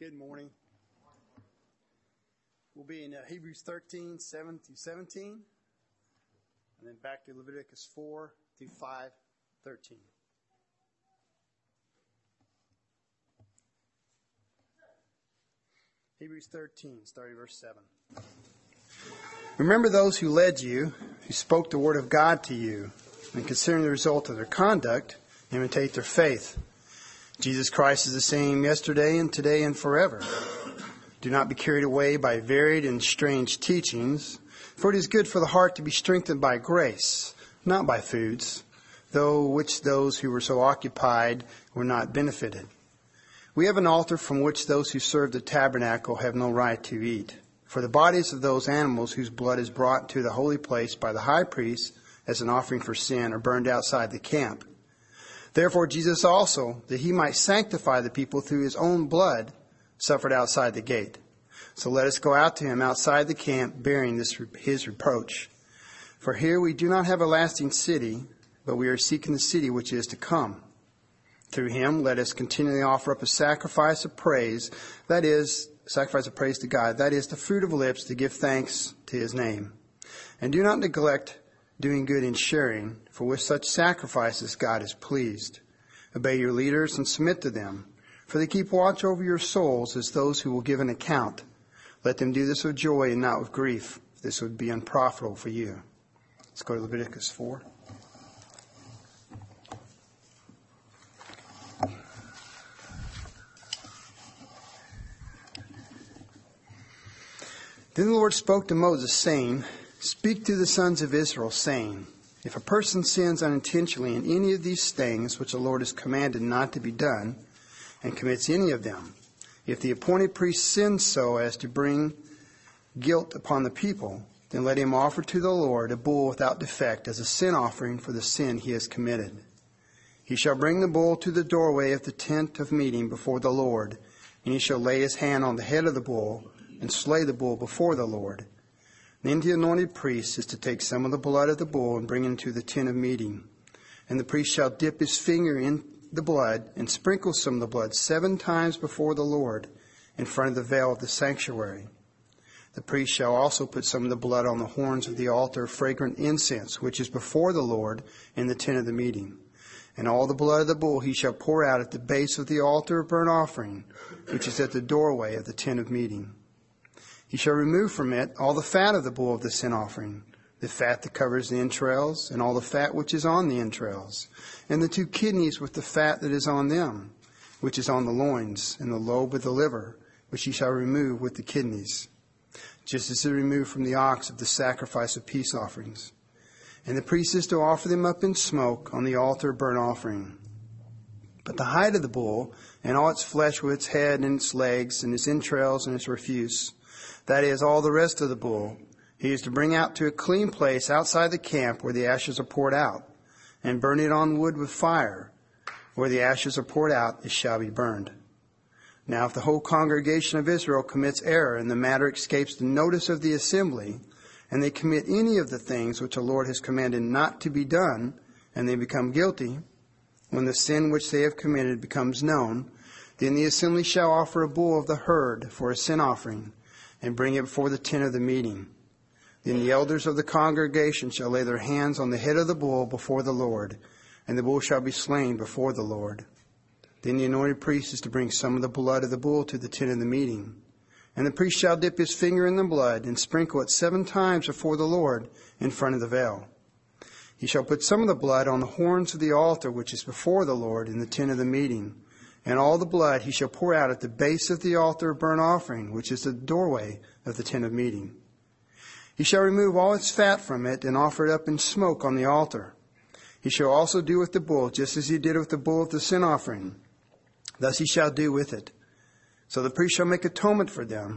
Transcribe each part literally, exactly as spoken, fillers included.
Good morning. We'll be in uh, Hebrews thirteen, seven through seventeen, and then back to Leviticus four through five, thirteen. Hebrews thirteen, starting verse seven. Remember those who led you, who spoke the word of God to you, and considering the result of their conduct, imitate their faith. Jesus Christ is the same yesterday and today and forever. Do not be carried away by varied and strange teachings, for it is good for the heart to be strengthened by grace, not by foods, though which those who were so occupied were not benefited. We have an altar from which those who serve the tabernacle have no right to eat. For the bodies of those animals whose blood is brought to the holy place by the high priest as an offering for sin are burned outside the camp. Therefore Jesus also, that he might sanctify the people through his own blood, suffered outside the gate. So let us go out to him outside the camp, bearing this his reproach. For here we do not have a lasting city, but we are seeking the city which is to come. Through him let us continually offer up a sacrifice of praise, that is, sacrifice of praise to God, that is, the fruit of lips to give thanks to his name. And do not neglect doing good and sharing, for with such sacrifices God is pleased. Obey your leaders and submit to them, for they keep watch over your souls as those who will give an account. Let them do this with joy and not with grief. This would be unprofitable for you. Let's go to Leviticus four. Then the Lord spoke to Moses, saying, Speak to the sons of Israel, saying, If a person sins unintentionally in any of these things which the Lord has commanded not to be done, and commits any of them, if the appointed priest sins so as to bring guilt upon the people, then let him offer to the Lord a bull without defect as a sin offering for the sin he has committed. He shall bring the bull to the doorway of the tent of meeting before the Lord, and he shall lay his hand on the head of the bull and slay the bull before the Lord. Then the anointed priest is to take some of the blood of the bull and bring it into the tent of meeting. And the priest shall dip his finger in the blood and sprinkle some of the blood seven times before the Lord in front of the veil of the sanctuary. The priest shall also put some of the blood on the horns of the altar of fragrant incense, which is before the Lord in the tent of the meeting. And all the blood of the bull he shall pour out at the base of the altar of burnt offering, which is at the doorway of the tent of meeting. He shall remove from it all the fat of the bull of the sin offering, the fat that covers the entrails, and all the fat which is on the entrails, and the two kidneys with the fat that is on them, which is on the loins, and the lobe of the liver, which he shall remove with the kidneys, just as is removed from the ox of the sacrifice of peace offerings. And the priest is to offer them up in smoke on the altar of burnt offering. But the hide of the bull, and all its flesh with its head and its legs, and its entrails and its refuse, that is, all the rest of the bull, he is to bring out to a clean place outside the camp where the ashes are poured out, and burn it on wood with fire. Where the ashes are poured out, it shall be burned. Now if the whole congregation of Israel commits error, and the matter escapes the notice of the assembly, and they commit any of the things which the Lord has commanded not to be done, and they become guilty, when the sin which they have committed becomes known, then the assembly shall offer a bull of the herd for a sin offering, and bring it before the tent of the meeting. Then the elders of the congregation shall lay their hands on the head of the bull before the Lord, and the bull shall be slain before the Lord. Then the anointed priest is to bring some of the blood of the bull to the tent of the meeting. And the priest shall dip his finger in the blood, and sprinkle it seven times before the Lord in front of the veil. He shall put some of the blood on the horns of the altar which is before the Lord in the tent of the meeting. And all the blood he shall pour out at the base of the altar of burnt offering, which is the doorway of the tent of meeting. He shall remove all its fat from it, and offer it up in smoke on the altar. He shall also do with the bull, just as he did with the bull of the sin offering. Thus he shall do with it. So the priest shall make atonement for them,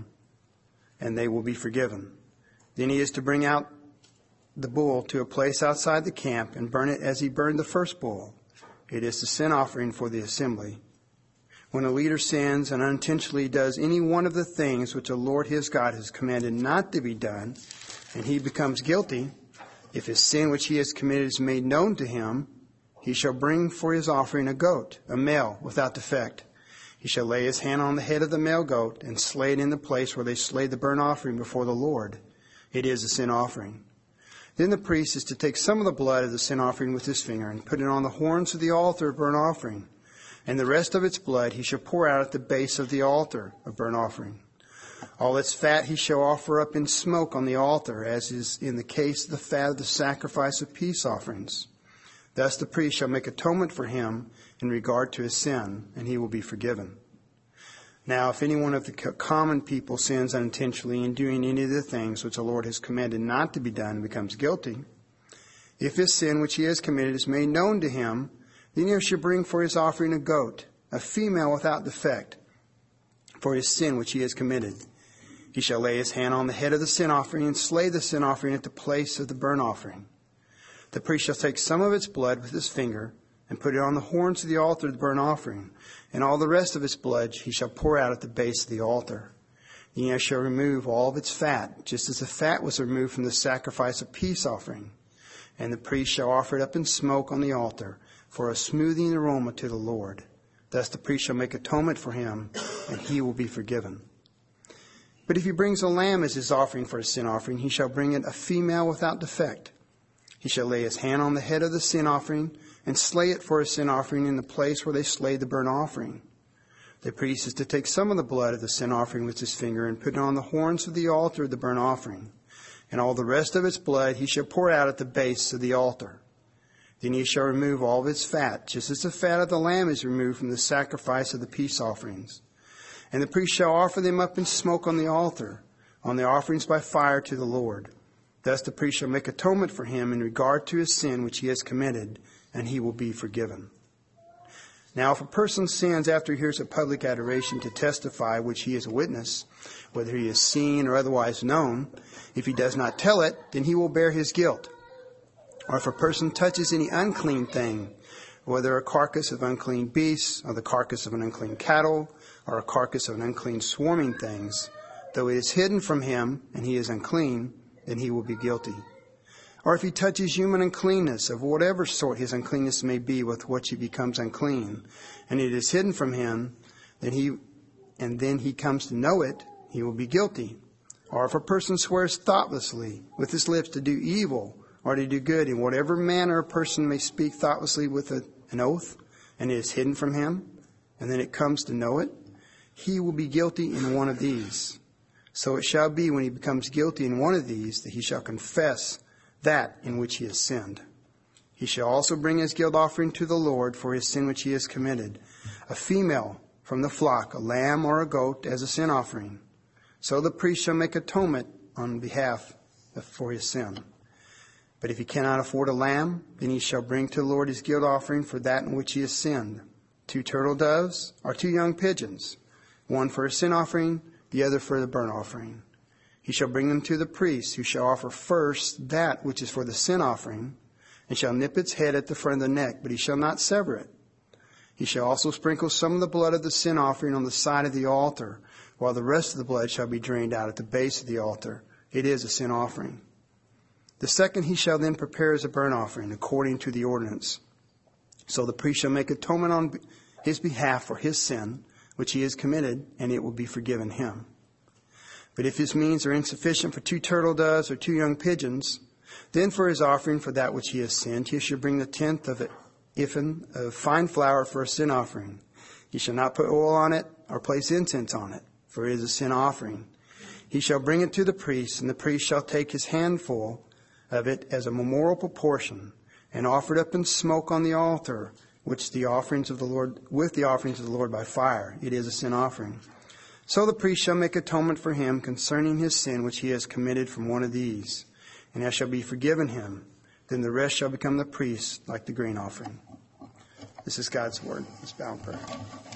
and they will be forgiven. Then he is to bring out the bull to a place outside the camp, and burn it as he burned the first bull. It is the sin offering for the assembly. When a leader sins and unintentionally does any one of the things which the Lord his God has commanded not to be done, and he becomes guilty, if his sin which he has committed is made known to him, he shall bring for his offering a goat, a male, without defect. He shall lay his hand on the head of the male goat and slay it in the place where they slay the burnt offering before the Lord. It is a sin offering. Then the priest is to take some of the blood of the sin offering with his finger and put it on the horns of the altar of burnt offering. And the rest of its blood he shall pour out at the base of the altar of burnt offering. All its fat he shall offer up in smoke on the altar, as is in the case of the fat of the sacrifice of peace offerings. Thus the priest shall make atonement for him in regard to his sin, and he will be forgiven. Now, if any one of the common people sins unintentionally in doing any of the things which the Lord has commanded not to be done and becomes guilty, if his sin which he has committed is made known to him, then he shall bring for his offering a goat, a female without defect, for his sin which he has committed. He shall lay his hand on the head of the sin offering and slay the sin offering at the place of the burnt offering. The priest shall take some of its blood with his finger and put it on the horns of the altar of the burnt offering, and all the rest of its blood he shall pour out at the base of the altar. Then he shall remove all of its fat, just as the fat was removed from the sacrifice of peace offering. And the priest shall offer it up in smoke on the altar for a smoothing aroma to the Lord. Thus the priest shall make atonement for him, and he will be forgiven. But if he brings a lamb as his offering for a sin offering, he shall bring it a female without defect. He shall lay his hand on the head of the sin offering and slay it for a sin offering in the place where they slay the burnt offering. The priest is to take some of the blood of the sin offering with his finger and put it on the horns of the altar of the burnt offering. And all the rest of its blood he shall pour out at the base of the altar. Then he shall remove all of its fat, just as the fat of the lamb is removed from the sacrifice of the peace offerings. And the priest shall offer them up in smoke on the altar, on the offerings by fire to the Lord. Thus the priest shall make atonement for him in regard to his sin which he has committed, and he will be forgiven. Now, if a person sins after he hears a public adoration to testify which he is a witness, whether he is seen or otherwise known, if he does not tell it, then he will bear his guilt. Or if a person touches any unclean thing, whether a carcass of unclean beasts, or the carcass of an unclean cattle, or a carcass of an unclean swarming things, though it is hidden from him and he is unclean, then he will be guilty. Or if he touches human uncleanness, of whatever sort his uncleanness may be, with which he becomes unclean, and it is hidden from him, then he, and then he comes to know it, he will be guilty. Or if a person swears thoughtlessly with his lips to do evil or to do good, in whatever manner a person may speak thoughtlessly with a, an oath, and it is hidden from him, and then it comes to know it, he will be guilty in one of these. So it shall be when he becomes guilty in one of these that he shall confess that in which he has sinned. He shall also bring his guilt offering to the Lord for his sin which he has committed, a female from the flock, a lamb or a goat as a sin offering. So the priest shall make atonement on behalf of, for his sin. But if he cannot afford a lamb, then he shall bring to the Lord his guilt offering for that in which he has sinned, two turtle doves or two young pigeons, one for a sin offering, the other for the burnt offering. He shall bring them to the priest, who shall offer first that which is for the sin offering, and shall nip its head at the front of the neck, but he shall not sever it. He shall also sprinkle some of the blood of the sin offering on the side of the altar, while the rest of the blood shall be drained out at the base of the altar. It is a sin offering. The second he shall then prepare as a burnt offering, according to the ordinance. So the priest shall make atonement on his behalf for his sin, which he has committed, and it will be forgiven him. But if his means are insufficient for two turtle doves or two young pigeons, then for his offering for that which he has sinned, he shall bring the tenth of an ephah of fine flour for a sin offering. He shall not put oil on it or place incense on it, for it is a sin offering. He shall bring it to the priest, and the priest shall take his handful of it as a memorial proportion, and offer it up in smoke on the altar, which the offerings of the Lord, with the offerings of the Lord by fire. It is a sin offering. So the priest shall make atonement for him concerning his sin which he has committed from one of these, and that shall be forgiven him. Then the rest shall become the priest, like the grain offering. This is God's word. Let's bow in prayer.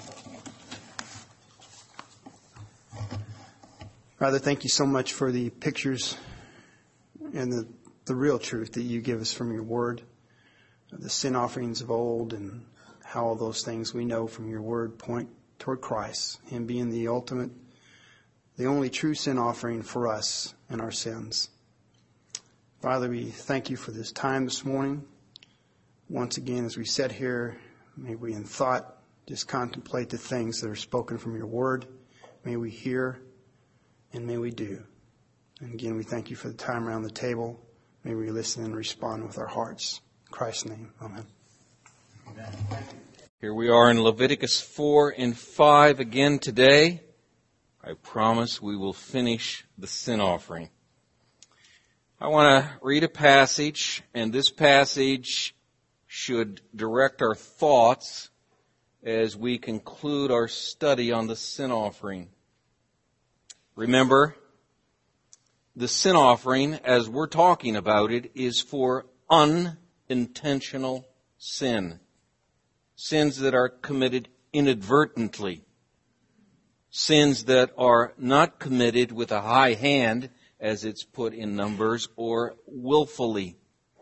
Father, thank you so much for the pictures and the, the real truth that you give us from your word, the sin offerings of old, and how all those things we know from your word point toward Christ, him being the ultimate, the only true sin offering for us and our sins. Father, we thank you for this time this morning. Once again, as we sit here, may we in thought just contemplate the things that are spoken from your word. May we hear and may we do. And again, we thank you for the time around the table. May we listen and respond with our hearts. In Christ's name, amen. Amen. Here we are in Leviticus four and five again today. I promise we will finish the sin offering. I want to read a passage, and this passage should direct our thoughts as we conclude our study on the sin offering. Remember, the sin offering, as we're talking about it, is for unintentional sin. Sins that are committed inadvertently. Sins that are not committed with a high hand, as it's put in Numbers, or willfully.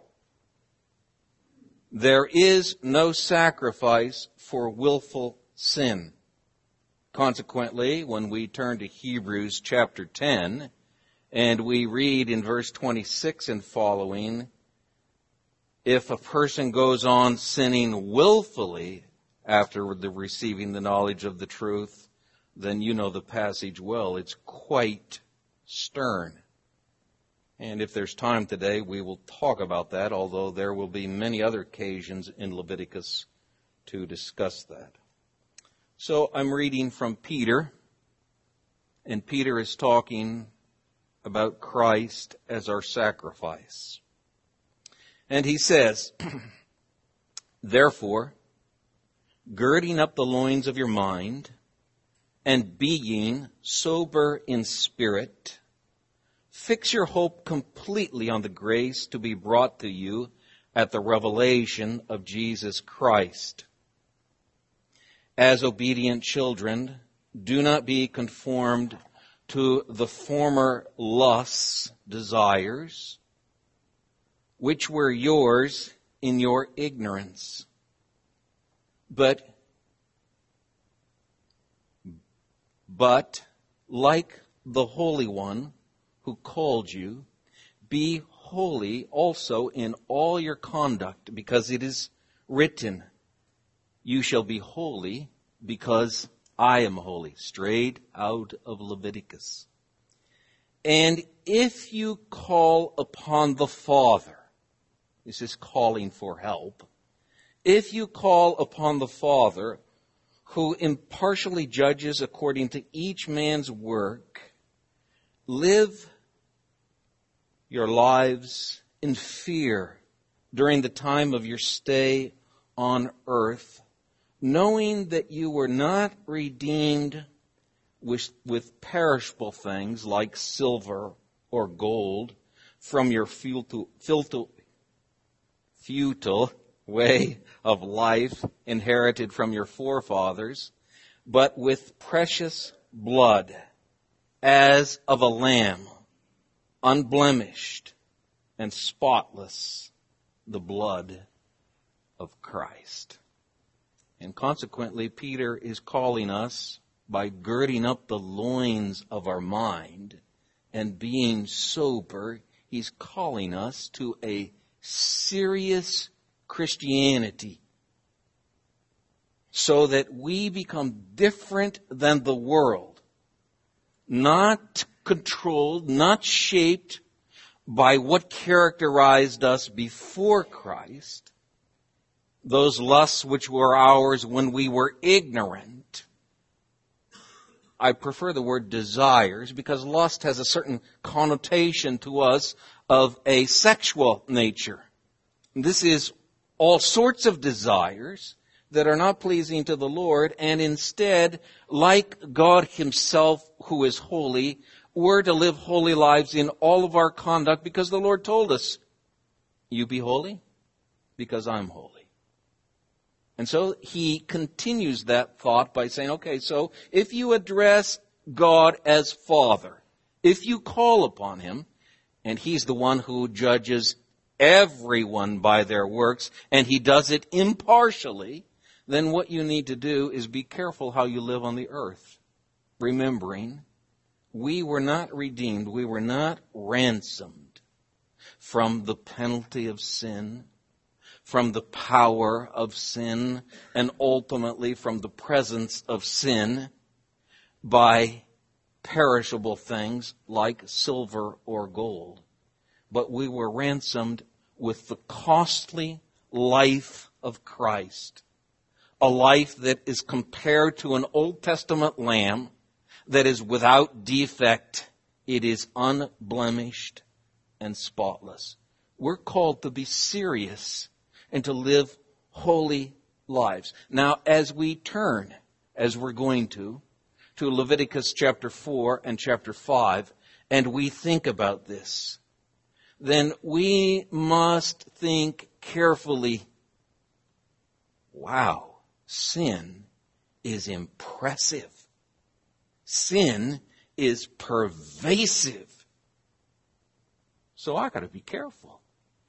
There is no sacrifice for willful sin. Consequently, when we turn to Hebrews chapter ten, and we read in verse twenty-six and following, if a person goes on sinning willfully after the receiving the knowledge of the truth, then you know the passage well. It's quite stern. And if there's time today, we will talk about that, although there will be many other occasions in Leviticus to discuss that. So I'm reading from Peter, and Peter is talking about Christ as our sacrifice. And he says, therefore, girding up the loins of your mind, and being sober in spirit, fix your hope completely on the grace to be brought to you at the revelation of Jesus Christ. As obedient children, do not be conformed to the former lusts, desires, which were yours in your ignorance. But, but like the Holy One who called you, be holy also in all your conduct, because it is written, you shall be holy because I am holy. Straight out of Leviticus. And if you call upon the Father, this is calling for help. If you call upon the Father, who impartially judges according to each man's work, live your lives in fear during the time of your stay on earth, knowing that you were not redeemed with, with perishable things like silver or gold from your futile, futile, futile way of life inherited from your forefathers, but with precious blood as of a lamb, unblemished and spotless, the blood of Christ. And consequently, Peter is calling us, by girding up the loins of our mind and being sober, he's calling us to a serious Christianity, so that we become different than the world, not controlled, not shaped by what characterized us before Christ, those lusts which were ours when we were ignorant. I prefer the word desires because lust has a certain connotation to us of a sexual nature. This is all sorts of desires that are not pleasing to the Lord, and instead, like God himself who is holy, we're to live holy lives in all of our conduct because the Lord told us, you be holy because I'm holy. And so he continues that thought by saying, okay, so if you address God as Father, if you call upon him, and he's the one who judges everyone by their works, and he does it impartially, then what you need to do is be careful how you live on the earth, remembering we were not redeemed, we were not ransomed from the penalty of sin, from the power of sin and ultimately from the presence of sin by perishable things like silver or gold. But we were ransomed with the costly life of Christ, a life that is compared to an Old Testament lamb that is without defect. It is unblemished and spotless. We're called to be serious and to live holy lives. Now, as we turn, as we're going to, to Leviticus chapter four and chapter five, and we think about this, then we must think carefully. Wow, sin is impressive. Sin is pervasive. So I got to be careful.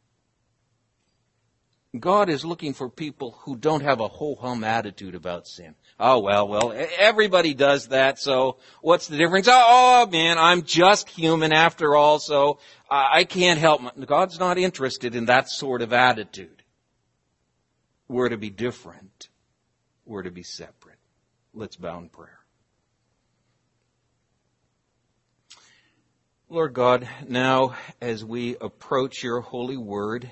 God is looking for people who don't have a ho-hum attitude about sin. Oh, well, well, everybody does that, so what's the difference? Oh, oh man, I'm just human after all, so I can't help my... God's not interested in that sort of attitude. We're to be different. We're to be separate. Let's bow in prayer. Lord God, now as we approach your holy word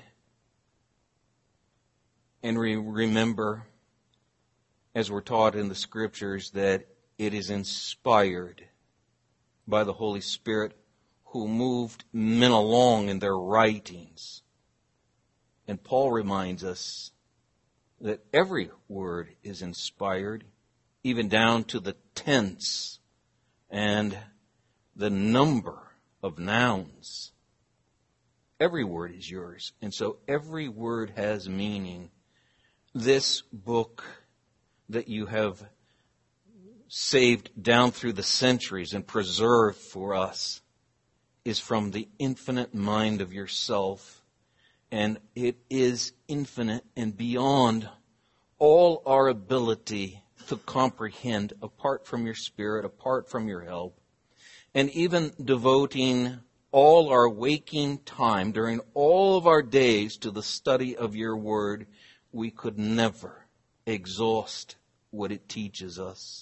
and we remember, as we're taught in the scriptures, that it is inspired by the Holy Spirit who moved men along in their writings. And Paul reminds us that every word is inspired, even down to the tense and the number of nouns. Every word is yours, and so every word has meaning. This book that you have saved down through the centuries and preserved for us is from the infinite mind of yourself, and it is infinite and beyond all our ability to comprehend apart from your Spirit, apart from your help. And even devoting all our waking time during all of our days to the study of your word, we could never exhaust what it teaches us.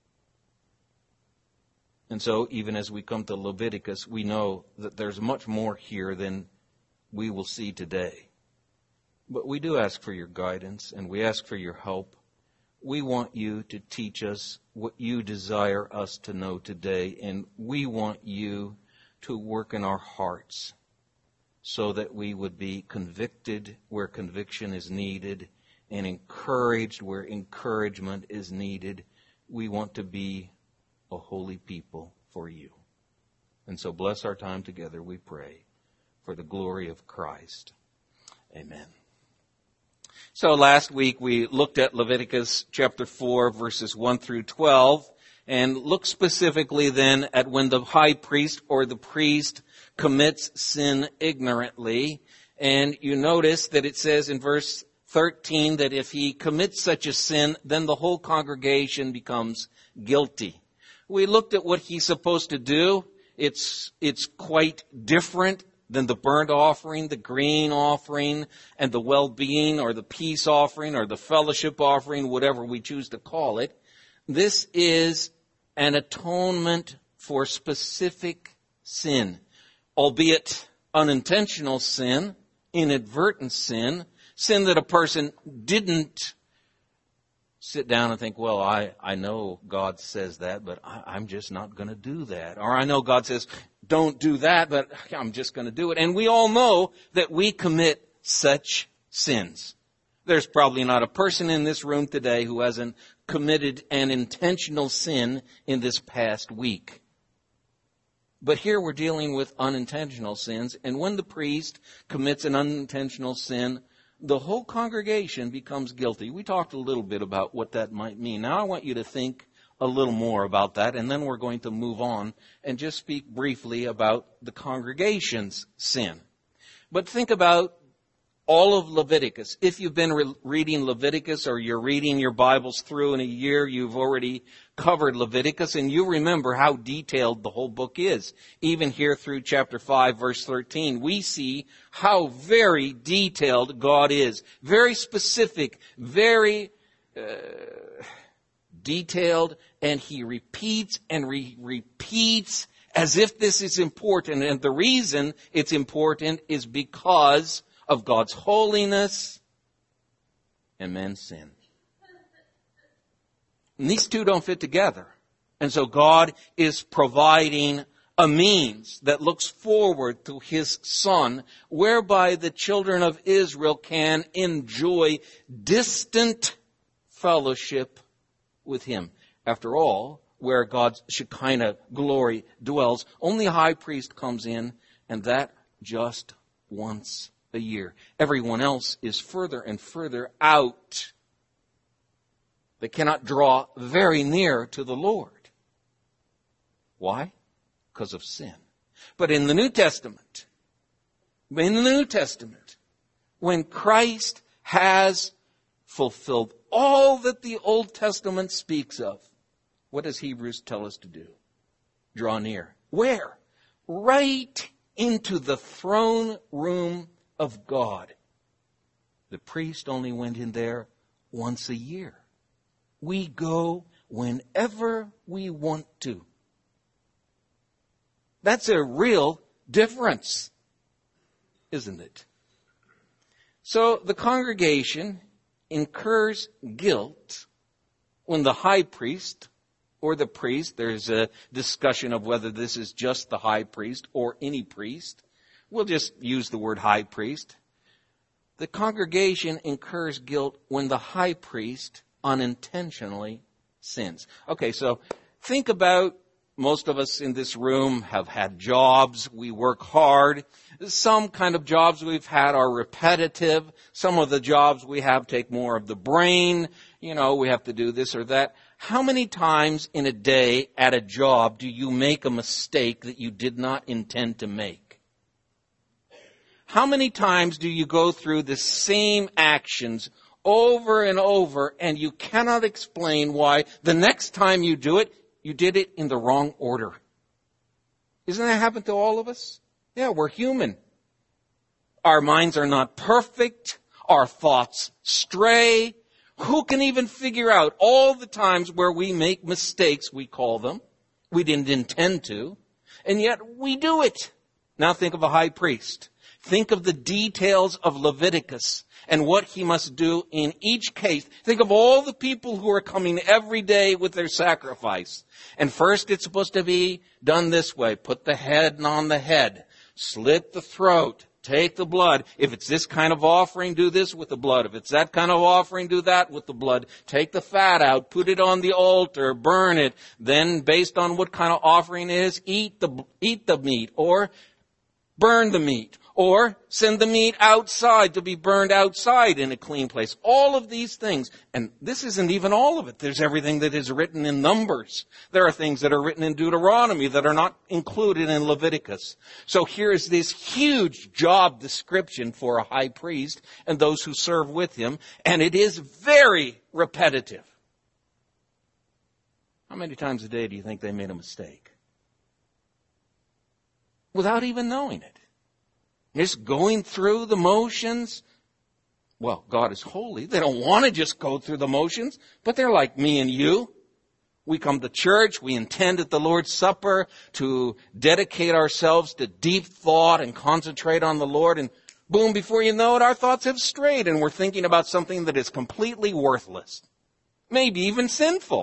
And so even as we come to Leviticus, we know that there's much more here than we will see today. But we do ask for your guidance and we ask for your help. We want you to teach us what you desire us to know today, and we want you to work in our hearts so that we would be convicted where conviction is needed and encouraged where encouragement is needed. We want to be a holy people for you. And so bless our time together, we pray, for the glory of Christ. Amen. So last week we looked at Leviticus chapter four, verses one through twelve, and looked specifically then at when the high priest or the priest commits sin ignorantly. And you notice that it says in verse thirteen that if he commits such a sin, then the whole congregation becomes guilty. We looked at what he's supposed to do. It's, it's quite different than the burnt offering, the grain offering, and the well-being or the peace offering or the fellowship offering, whatever we choose to call it. This is an atonement for specific sin, albeit unintentional sin, inadvertent sin, sin that a person didn't sit down and think, well, I, I know God says that, but I, I'm just not going to do that. Or I know God says, don't do that, but I'm just going to do it. And we all know that we commit such sins. There's probably not a person in this room today who hasn't committed an intentional sin in this past week. But here we're dealing with unintentional sins. And when the priest commits an unintentional sin, the whole congregation becomes guilty. We talked a little bit about what that might mean. Now I want you to think a little more about that, and then we're going to move on and just speak briefly about the congregation's sin. But think about all of Leviticus. If you've been re- reading Leviticus or you're reading your Bibles through in a year, you've already covered Leviticus, and you remember how detailed the whole book is. Even here through chapter five, verse thirteen, we see how very detailed God is. Very specific, very uh, detailed, and he repeats and re- repeats as if this is important. And the reason it's important is because of God's holiness and man's sin. And these two don't fit together. And so God is providing a means that looks forward to his Son, whereby the children of Israel can enjoy distant fellowship with him. After all, where God's Shekinah glory dwells, only a high priest comes in, and that just once a year. Everyone else is further and further out. They cannot draw very near to the Lord. Why? Because of sin. But in the New Testament, in the New Testament, when Christ has fulfilled all that the Old Testament speaks of, what does Hebrews tell us to do? Draw near. Where? Right into the throne room of God. The priest only went in there once a year. We go whenever we want to. That's a real difference, isn't it? So the congregation incurs guilt when the high priest or the priest, there's a discussion of whether this is just the high priest or any priest. We'll just use the word high priest. The congregation incurs guilt when the high priest unintentionally sins. Okay, so think about, most of us in this room have had jobs. We work hard. Some kind of jobs we've had are repetitive. Some of the jobs we have take more of the brain. You know, we have to do this or that. How many times in a day at a job do you make a mistake that you did not intend to make? How many times do you go through the same actions over and over, and you cannot explain why the next time you do it, you did it in the wrong order? Isn't that happened to all of us? Yeah, we're human. Our minds are not perfect. Our thoughts stray. Who can even figure out all the times where we make mistakes, we call them? We didn't intend to, and yet we do it. Now think of a high priest. Think of the details of Leviticus and what he must do in each case. Think of all the people who are coming every day with their sacrifice. And first it's supposed to be done this way. Put the head on the head. Slit the throat. Take the blood. If it's this kind of offering, do this with the blood. If it's that kind of offering, do that with the blood. Take the fat out. Put it on the altar. Burn it. Then, based on what kind of offering it is, eat the, eat the meat or burn the meat. Or send the meat outside to be burned outside in a clean place. All of these things. And this isn't even all of it. There's everything that is written in Numbers. There are things that are written in Deuteronomy that are not included in Leviticus. So here is this huge job description for a high priest and those who serve with him. And it is very repetitive. How many times a day do you think they made a mistake? Without even knowing it. Just going through the motions. Well, God is holy. They don't want to just go through the motions, but they're like me and you. We come to church. We intend at the Lord's Supper to dedicate ourselves to deep thought and concentrate on the Lord. And boom, before you know it, our thoughts have strayed and we're thinking about something that is completely worthless. Maybe even sinful.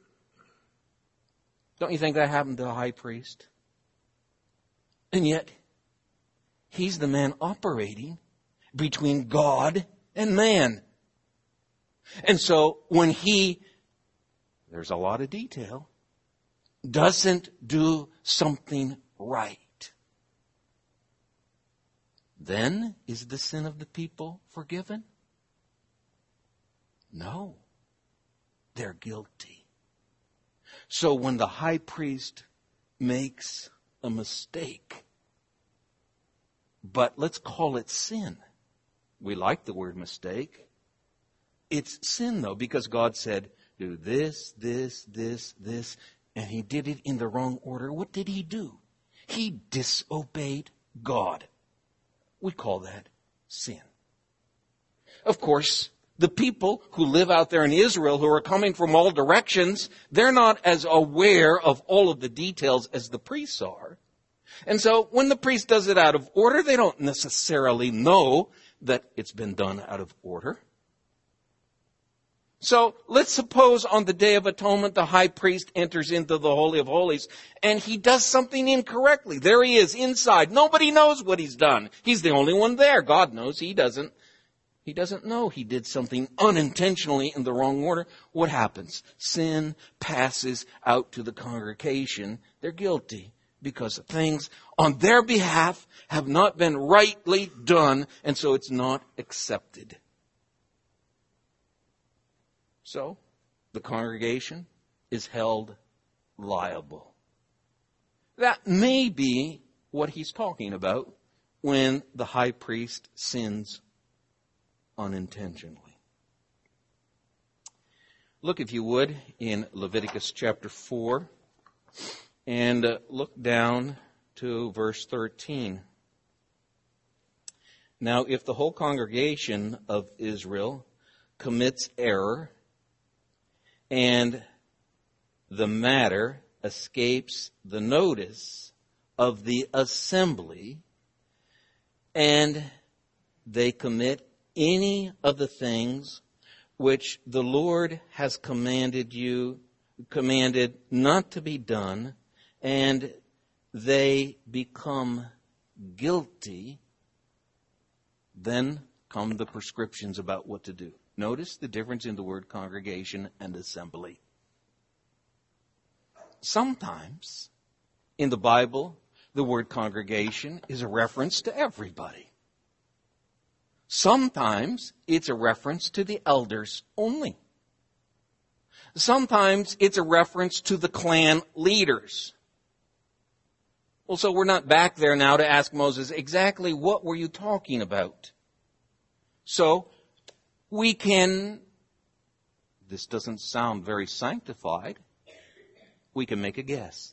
Don't you think that happened to a high priest? And yet, he's the man operating between God and man. And so when he, there's a lot of detail, doesn't do something right, then is the sin of the people forgiven? No. They're guilty. So when the high priest makes a mistake, but let's call it sin. We like the word mistake. It's sin, though, because God said, do this, this, this, this, and he did it in the wrong order. What did he do? He disobeyed God. We call that sin. Of course, the people who live out there in Israel who are coming from all directions, they're not as aware of all of the details as the priests are. And so when the priest does it out of order, they don't necessarily know that it's been done out of order. So let's suppose on the Day of Atonement, the high priest enters into the Holy of Holies and he does something incorrectly. There he is inside. Nobody knows what he's done. He's the only one there. God knows. He doesn't. He doesn't know he did something unintentionally in the wrong order. What happens? Sin passes out to the congregation. They're guilty because things on their behalf have not been rightly done, and so it's not accepted. So, the congregation is held liable. That may be what he's talking about when the high priest sins unintentionally. Look, if you would, in Leviticus chapter four, and uh, look down to verse thirteen. Now, if the whole congregation of Israel commits error, and the matter escapes the notice of the assembly, and they commit any of the things which the Lord has commanded you, commanded not to be done, and they become guilty, then come the prescriptions about what to do. Notice the difference in the word congregation and assembly. Sometimes in the Bible, the word congregation is a reference to everybody. Sometimes it's a reference to the elders only. Sometimes it's a reference to the clan leaders. Well, so we're not back there now to ask Moses, exactly what were you talking about? So we can, this doesn't sound very sanctified, we can make a guess.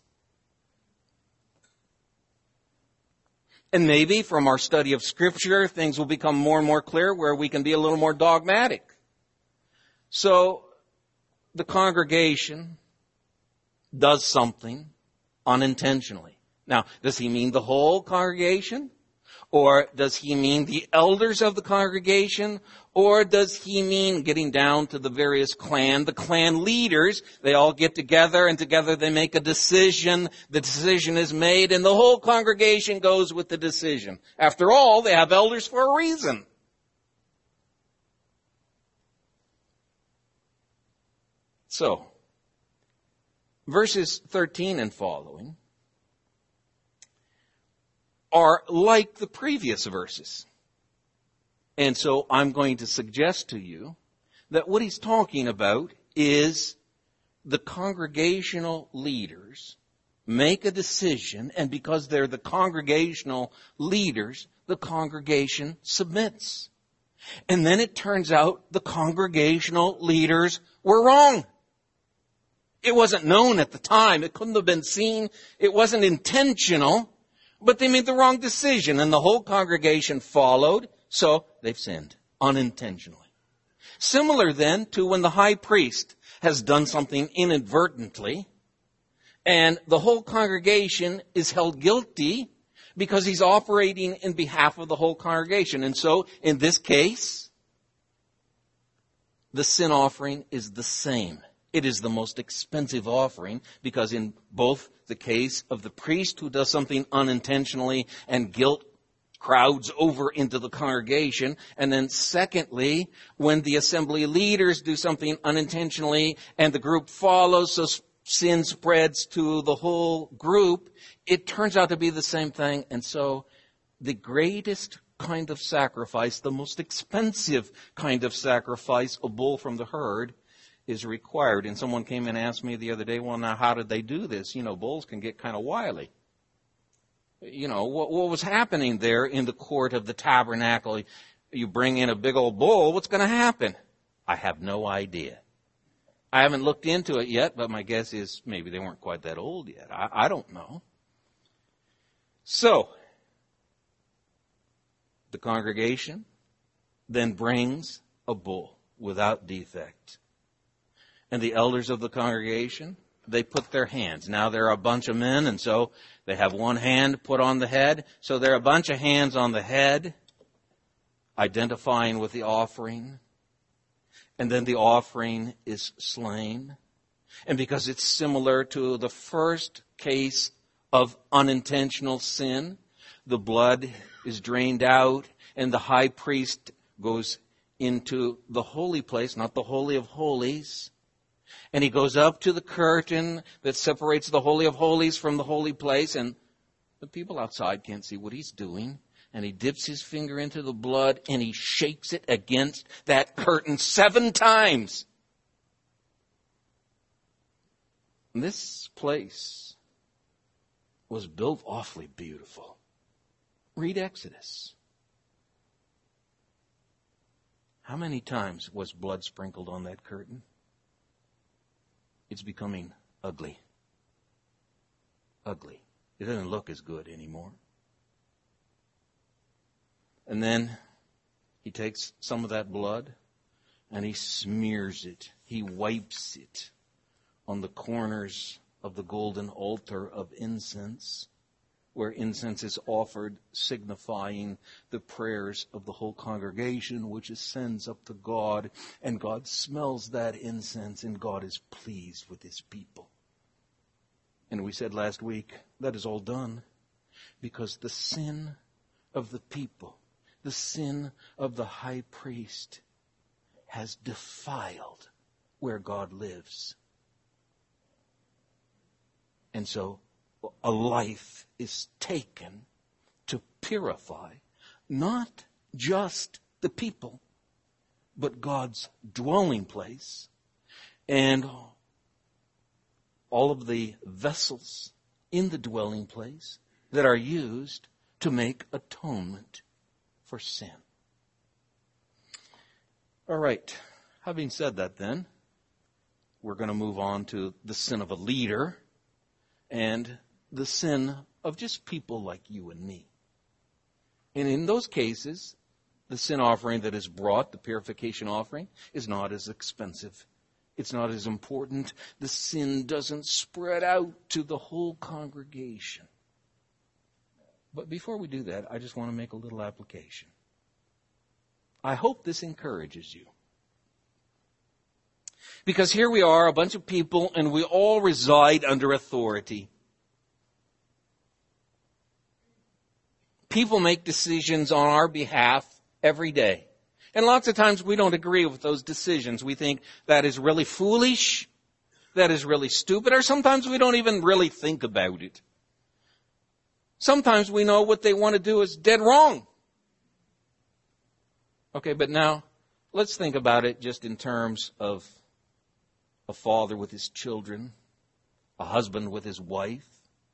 And maybe from our study of Scripture, things will become more and more clear where we can be a little more dogmatic. So, the congregation does something unintentionally. Now, does he mean the whole congregation? Or does he mean the elders of the congregation? Or does he mean getting down to the various clan, the clan leaders? They all get together and together they make a decision. The decision is made and the whole congregation goes with the decision. After all, they have elders for a reason. So, verses thirteen and following are like the previous verses. And so I'm going to suggest to you that what he's talking about is the congregational leaders make a decision, and because they're the congregational leaders, the congregation submits. And then it turns out the congregational leaders were wrong. It wasn't known at the time. It couldn't have been seen. It wasn't intentional. But they made the wrong decision, and the whole congregation followed, so they've sinned unintentionally. Similar then to when the high priest has done something inadvertently, and the whole congregation is held guilty because he's operating in behalf of the whole congregation. And so, in this case, the sin offering is the same. It is the most expensive offering because in both the case of the priest who does something unintentionally and guilt crowds over into the congregation, and then secondly, when the assembly leaders do something unintentionally and the group follows, so sin spreads to the whole group, it turns out to be the same thing. And so the greatest kind of sacrifice, the most expensive kind of sacrifice, a bull from the herd, is required. And someone came and asked me the other day, well, now how did they do this? You know, bulls can get kind of wily. You know, what, what was happening there in the court of the tabernacle? You bring in a big old bull, what's going to happen? I have no idea. I haven't looked into it yet, but my guess is maybe they weren't quite that old yet. I, I don't know. So, the congregation then brings a bull without defect. And the elders of the congregation, they put their hands. Now there are a bunch of men, and so they have one hand put on the head. So there are a bunch of hands on the head, identifying with the offering. And then the offering is slain. And because it's similar to the first case of unintentional sin, the blood is drained out, and the high priest goes into the holy place, not the Holy of Holies. And he goes up to the curtain that separates the Holy of Holies from the holy place, and the people outside can't see what he's doing. And he dips his finger into the blood, and he shakes it against that curtain seven times. And this place was built awfully beautiful. Read Exodus. How many times was blood sprinkled on that curtain? It's becoming ugly. Ugly. It doesn't look as good anymore. And then he takes some of that blood and he smears it. He wipes it on the corners of the golden altar of incense, where incense is offered, signifying the prayers of the whole congregation, which ascends up to God. And God smells that incense, and God is pleased with his people. And we said last week, that is all done because the sin of the people, the sin of the high priest, has defiled where God lives. And so a life is taken to purify not just the people, but God's dwelling place and all of the vessels in the dwelling place that are used to make atonement for sin. All right. Having said that then, we're going to move on to the sin of a leader and the sin of just people like you and me. And in those cases, the sin offering that is brought, the purification offering, is not as expensive. It's not as important. The sin doesn't spread out to the whole congregation. But before we do that, I just want to make a little application. I hope this encourages you. Because here we are, a bunch of people, and we all reside under authority. People make decisions on our behalf every day. And lots of times we don't agree with those decisions. We think that is really foolish, that is really stupid, or sometimes we don't even really think about it. Sometimes we know what they want to do is dead wrong. Okay, but now let's think about it just in terms of a father with his children, a husband with his wife,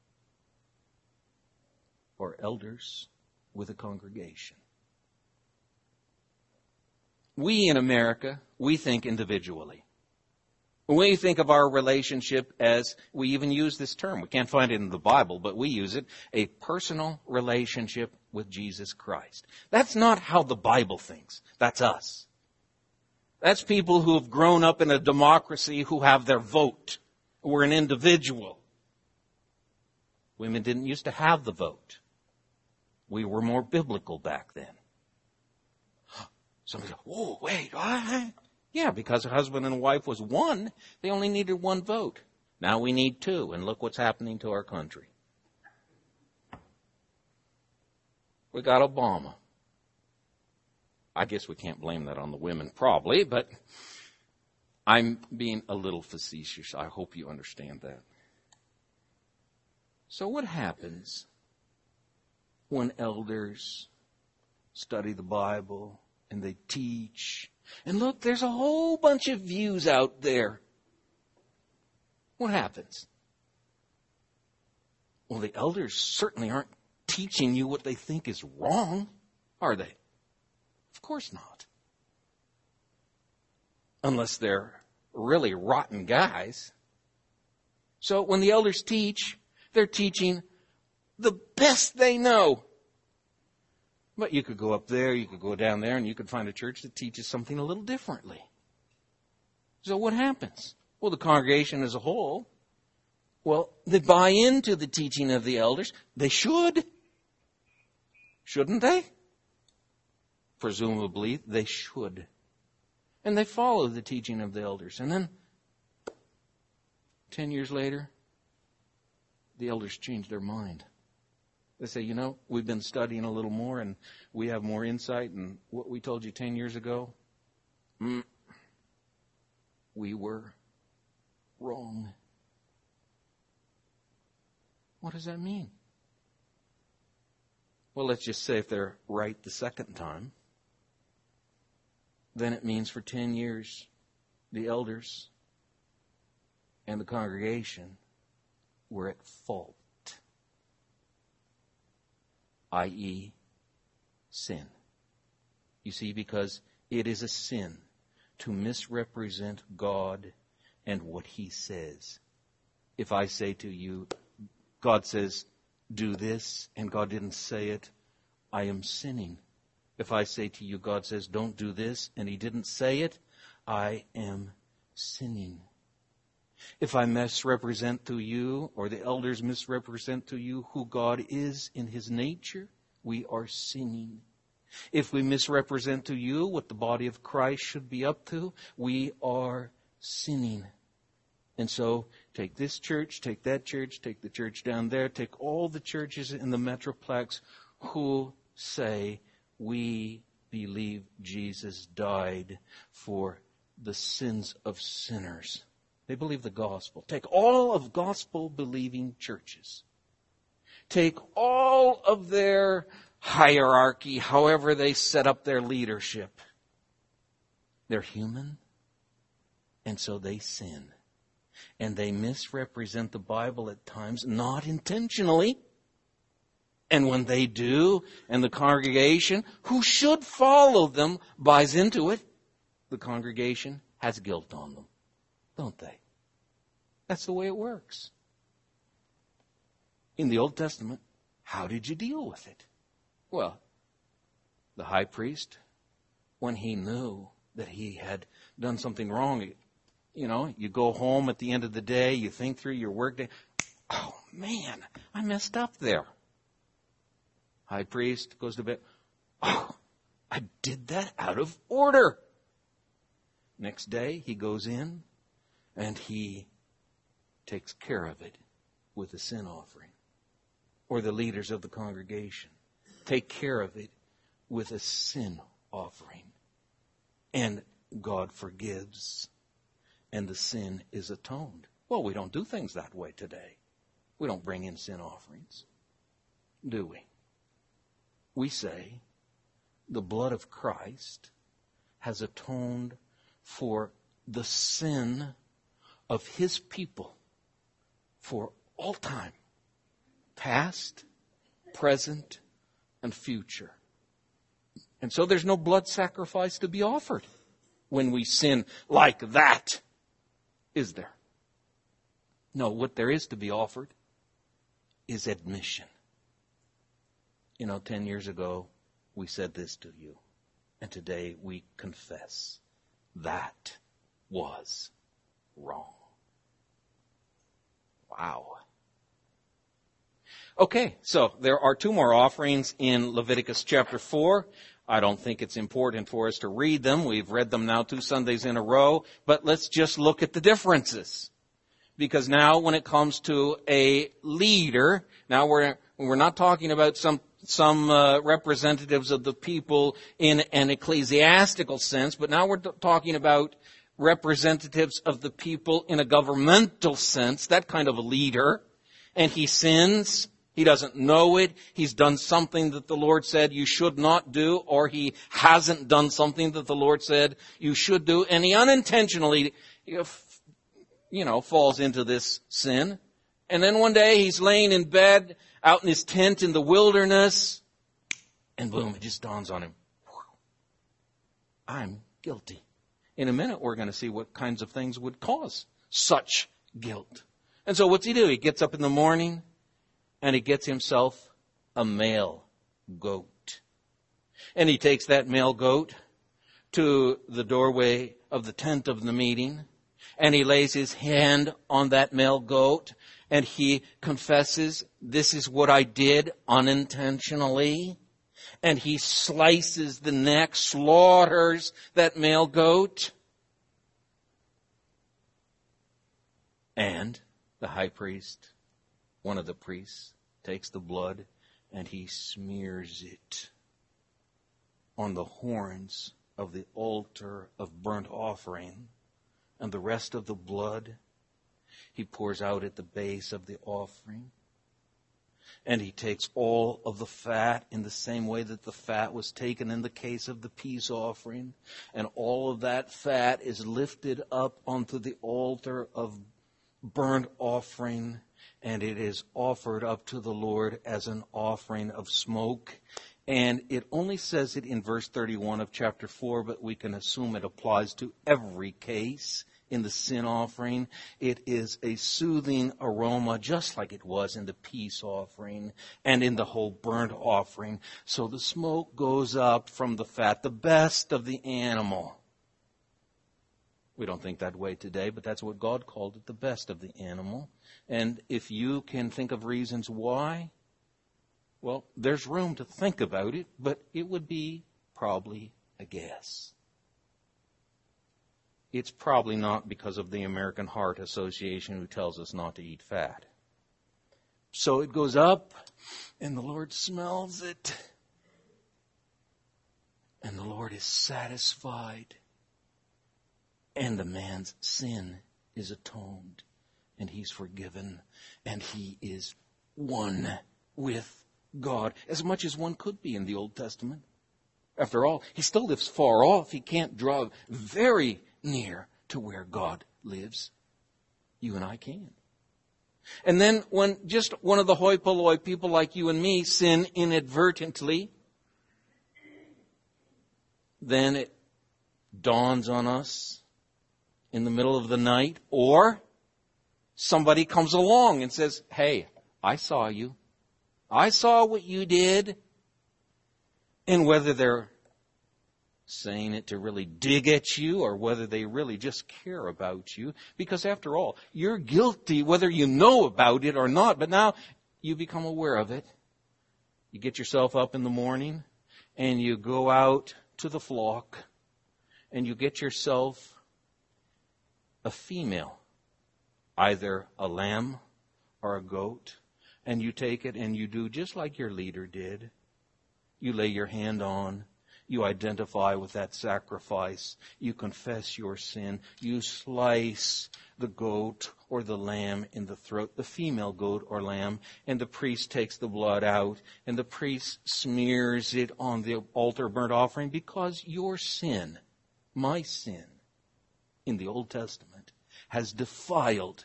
or elders with a congregation. We in America, we think individually. We think of our relationship as, we even use this term, we can't find it in the Bible, but we use it, a personal relationship with Jesus Christ. That's not how the Bible thinks. That's us. That's people who have grown up in a democracy who have their vote. We're an individual. Women didn't used to have the vote. We were more biblical back then. Somebody goes, oh, wait, what? Yeah, because a husband and a wife was one, they only needed one vote. Now we need two, and look what's happening to our country. We got Obama. I guess we can't blame that on the women, probably, but I'm being a little facetious. I hope you understand that. So what happens when elders study the Bible and they teach? And look, there's a whole bunch of views out there. What happens? Well, the elders certainly aren't teaching you what they think is wrong, are they? Of course not. Unless they're really rotten guys. So when the elders teach, they're teaching the best they know. But you could go up there, you could go down there, and you could find a church that teaches something a little differently. So what happens? Well, the congregation as a whole, well, they buy into the teaching of the elders. They should. Shouldn't they? Presumably, they should. And they follow the teaching of the elders. And then, ten years later, the elders change their mind. They say, you know, we've been studying a little more and we have more insight, and what we told you ten years ago, mm, we were wrong. What does that mean? Well, let's just say if they're right the second time, then it means for ten years, the elders and the congregation were at fault. that is, sin. You see, because it is a sin to misrepresent God and what He says. If I say to you, God says, do this, and God didn't say it, I am sinning. If I say to you, God says, don't do this, and He didn't say it, I am sinning. If I misrepresent to you, or the elders misrepresent to you who God is in His nature, we are sinning. If we misrepresent to you what the body of Christ should be up to, we are sinning. And so, take this church, take that church, take the church down there, take all the churches in the Metroplex who say, we believe Jesus died for the sins of sinners. They believe the gospel. Take all of gospel-believing churches. Take all of their hierarchy, however they set up their leadership. They're human, and so they sin. And they misrepresent the Bible at times, not intentionally. And when they do, and the congregation, who should follow them, buys into it, the congregation has guilt on them. Don't they? That's the way it works. In the Old Testament, how did you deal with it? Well, the high priest, when he knew that he had done something wrong, you know, you go home at the end of the day, you think through your work day, oh man, I messed up there. High priest goes to bed, oh, I did that out of order. Next day, he goes in, and he takes care of it with a sin offering. Or the leaders of the congregation take care of it with a sin offering. And God forgives. And the sin is atoned. Well, we don't do things that way today. We don't bring in sin offerings. Do we? We say the blood of Christ has atoned for the sin of His people for all time, past, present, and future. And so there's no blood sacrifice to be offered when we sin like that, is there? No, what there is to be offered is admission. You know, ten years ago, we said this to you, and today we confess that was wrong. Wow. Okay, so there are two more offerings in Leviticus chapter four. I don't think it's important for us to read them. We've read them now two Sundays in a row, but let's just look at the differences. Because now when it comes to a leader, now we're we're not talking about some some uh, representatives of the people in an ecclesiastical sense, but now we're t- talking about representatives of the people in a governmental sense, that kind of a leader. And he sins. He doesn't know it. He's done something that the Lord said you should not do, or he hasn't done something that the Lord said you should do, and he unintentionally, you know, falls into this sin. And then one day he's laying in bed out in his tent in the wilderness, and boom, it just dawns on him. I'm guilty. in a minute we're going to see what kinds of things would cause such guilt. And so what's he do? He gets up in the morning and he gets himself a male goat. And he takes that male goat to the doorway of the tent of the meeting, and he lays his hand on that male goat, and he confesses, this is what I did unintentionally. And he slices the neck, slaughters that male goat. And the high priest, one of the priests, takes the blood and he smears it on the horns of the altar of burnt offering. And the rest of the blood he pours out at the base of the offering. And he takes all of the fat in the same way that the fat was taken in the case of the peace offering. And all of that fat is lifted up onto the altar of burnt offering. And it is offered up to the Lord as an offering of smoke. And it only says it in verse thirty-one of chapter four, but we can assume it applies to every case. In the sin offering, it is a soothing aroma, just like it was in the peace offering and in the whole burnt offering. So the smoke goes up from the fat, the best of the animal. We don't think that way today, but that's what God called it, the best of the animal. And if you can think of reasons why, well, there's room to think about it, but it would be probably a guess. It's probably not because of the American Heart Association who tells us not to eat fat. So it goes up, and the Lord smells it, and the Lord is satisfied, and the man's sin is atoned, and he's forgiven, and he is one with God, as much as one could be in the Old Testament. After all, he still lives far off. He can't draw very near to where God lives. You and I can. And then when just one of the hoi polloi people like you and me sin inadvertently, then it dawns on us in the middle of the night, or somebody comes along and says, hey, I saw you. I saw what you did. And whether they're saying it to really dig at you or whether they really just care about you, because after all, you're guilty whether you know about it or not, but now you become aware of it. You get yourself up in the morning and you go out to the flock and you get yourself a female, either a lamb or a goat, and you take it and you do just like your leader did. You lay your hand on, you identify with that sacrifice, you confess your sin, you slice the goat or the lamb in the throat, the female goat or lamb, and the priest takes the blood out, and the priest smears it on the altar burnt offering, because your sin, my sin, in the Old Testament, has defiled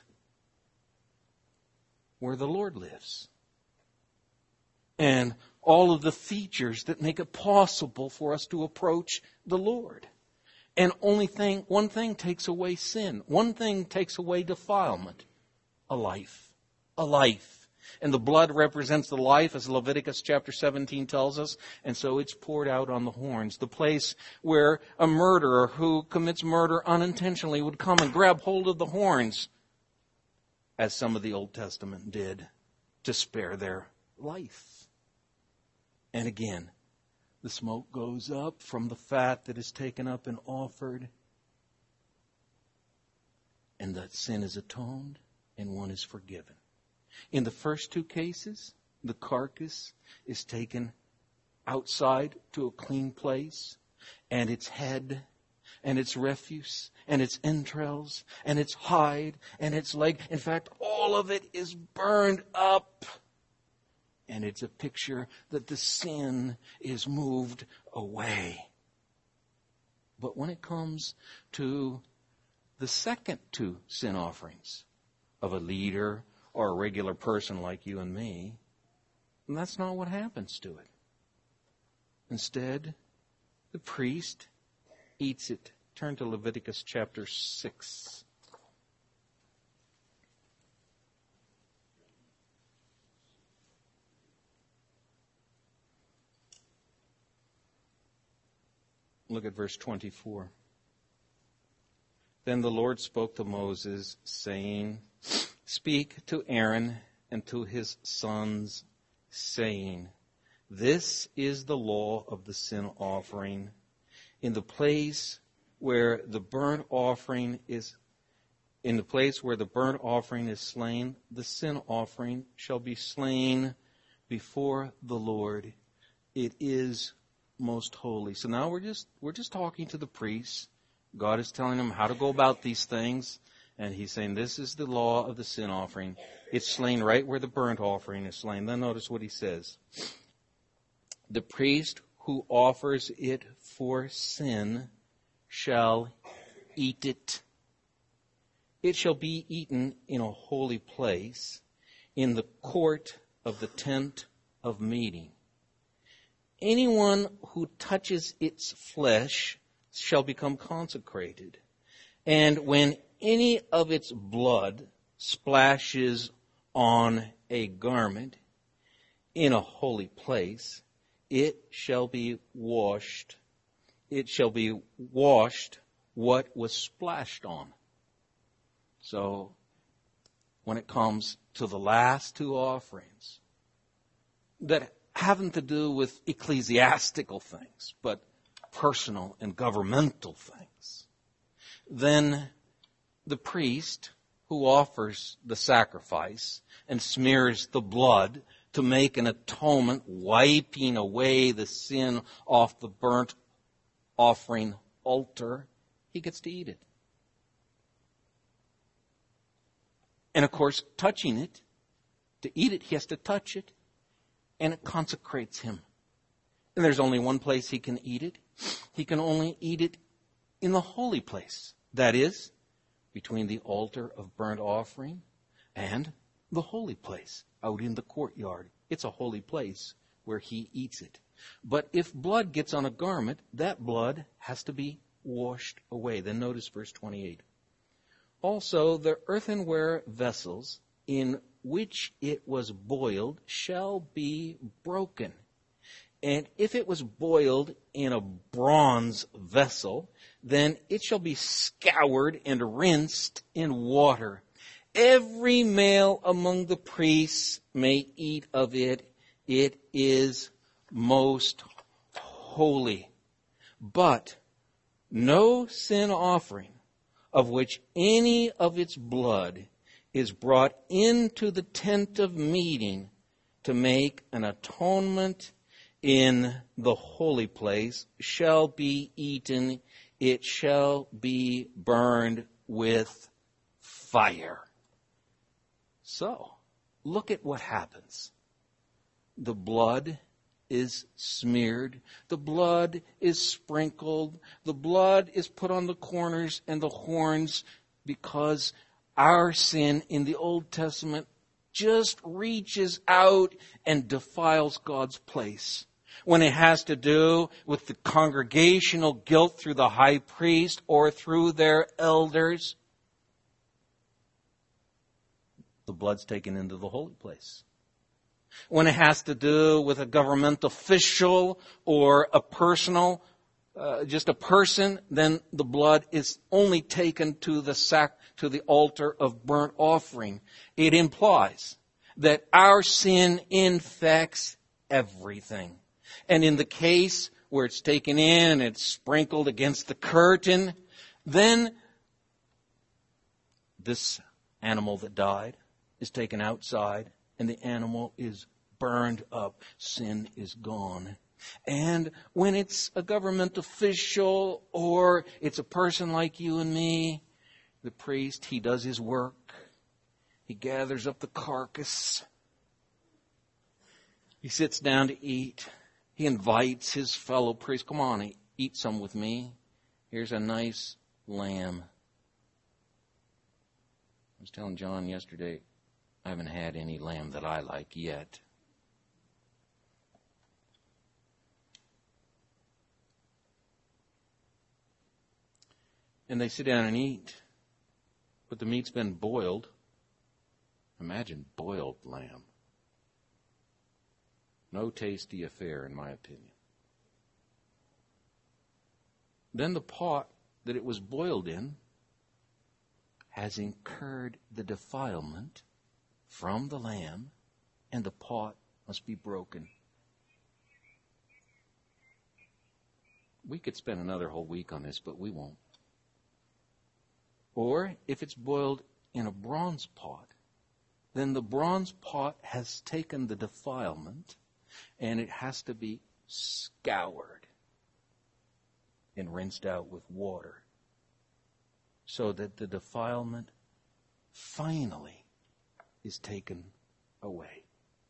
where the Lord lives. And all of the features that make it possible for us to approach the Lord. And only thing, one thing takes away sin. One thing takes away defilement. A life. A life. And the blood represents the life, as Leviticus chapter seventeen tells us. And so it's poured out on the horns. The place where a murderer who commits murder unintentionally would come and grab hold of the horns, as some of the Old Testament did, to spare their life. And again, the smoke goes up from the fat that is taken up and offered. And that sin is atoned and one is forgiven. In the first two cases, the carcass is taken outside to a clean place, and its head and its refuse and its entrails and its hide and its leg, in fact, all of it is burned up. And it's a picture that the sin is moved away. But when it comes to the second two sin offerings of a leader or a regular person like you and me, that's not what happens to it. Instead, the priest eats it Turn to Leviticus chapter six. Look at verse twenty-four. Then the Lord spoke to Moses, saying, Speak to Aaron and to his sons, saying, This is the law of the sin offering. In the place where the burnt offering is in the place where the burnt offering is slain, the sin offering shall be slain before the Lord. It is most holy. So now we're just we're just talking to the priests. God is telling them how to go about these things, and he's saying this is the law of the sin offering. It's slain right where the burnt offering is slain. Then notice what he says. The priest who offers it for sin shall eat it. It shall be eaten in a holy place, in the court of the tent of meeting. Anyone who touches its flesh shall become consecrated. And when any of its blood splashes on a garment in a holy place, it shall be washed. It shall be washed what was splashed on. So, when it comes to the last two offerings that haven't to do with ecclesiastical things, but personal and governmental things, then the priest who offers the sacrifice and smears the blood to make an atonement, wiping away the sin off the burnt offering altar, he gets to eat it. And of course, touching it, to eat it, he has to touch it, and it consecrates him. And there's only one place he can eat it. He can only eat it in the holy place. That is, between the altar of burnt offering and the holy place, out in the courtyard. It's a holy place where he eats it. But if blood gets on a garment, that blood has to be washed away. Then notice verse twenty-eight. Also, the earthenware vessels in which it was boiled shall be broken. And if it was boiled in a bronze vessel, then it shall be scoured and rinsed in water. Every male among the priests may eat of it. It is most holy. But no sin offering of which any of its blood is brought into the tent of meeting to make an atonement in the holy place shall be eaten. It shall be burned with fire. So, look at what happens. The blood is smeared. The blood is sprinkled. The blood is put on the corners and the horns because our sin in the Old Testament just reaches out and defiles God's place. When it has to do with the congregational guilt through the high priest or through their elders, the blood's taken into the holy place. When it has to do with a government official or a personal, uh, just a person, then the blood is only taken to the sac, to the altar of burnt offering. It implies that our sin infects everything. And in the case where it's taken in and it's sprinkled against the curtain, then this animal that died is taken outside and the animal is burned up. Sin is gone. And when it's a government official or it's a person like you and me, the priest, he does his work. He gathers up the carcass. He sits down to eat. He invites his fellow priests. Come on, eat some with me. Here's a nice lamb. I was telling John yesterday, I haven't had any lamb that I like yet. and they sit down and eat, but the meat's been boiled. Imagine boiled lamb. No tasty affair, in my opinion. Then the pot that it was boiled in has incurred the defilement from the lamb, and the pot must be broken. We could spend another whole week on this, but we won't. Or if it's boiled in a bronze pot, then the bronze pot has taken the defilement and it has to be scoured and rinsed out with water so that the defilement finally is taken away.